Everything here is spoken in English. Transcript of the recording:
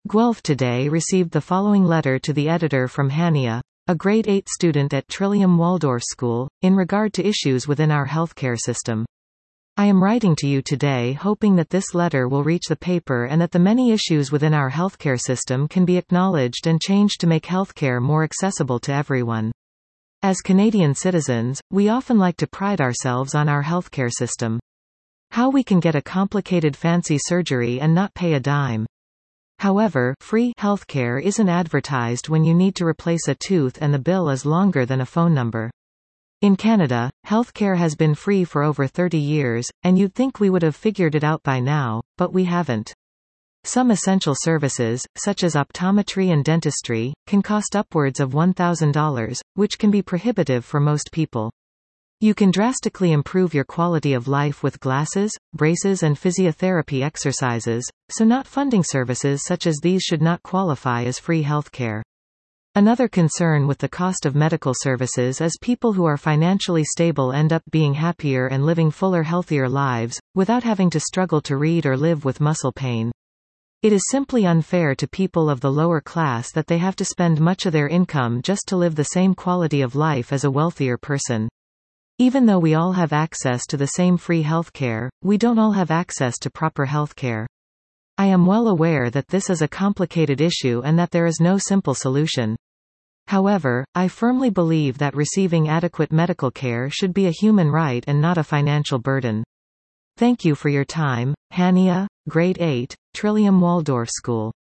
Guelph today received the following letter to the editor from Hania, a grade 8 student at Trillium Waldorf School, in regard to issues within our healthcare system. I am writing to you today hoping that this letter will reach the paper and that the many issues within our healthcare system can be acknowledged and changed to make healthcare more accessible to everyone. As Canadian citizens, we often like to pride ourselves on our healthcare system. How we can get a complicated fancy surgery and not pay a dime. However, free healthcare isn't advertised when you need to replace a tooth and the bill is longer than a phone number. In Canada, healthcare has been free for over 30 years, and you'd think we would have figured it out by now, but we haven't. Some essential services, such as optometry and dentistry, can cost upwards of $1,000, which can be prohibitive for most people. You can drastically improve your quality of life with glasses, braces and physiotherapy exercises, so not funding services such as these should not qualify as free healthcare. Another concern with the cost of medical services is people who are financially stable end up being happier and living fuller, healthier lives, without having to struggle to read or live with muscle pain. It is simply unfair to people of the lower class that they have to spend much of their income just to live the same quality of life as a wealthier person. Even though we all have access to the same free healthcare, we don't all have access to proper healthcare. I am well aware that this is a complicated issue and that there is no simple solution. However, I firmly believe that receiving adequate medical care should be a human right and not a financial burden. Thank you for your time. Hania, Grade 8, Trillium Waldorf School.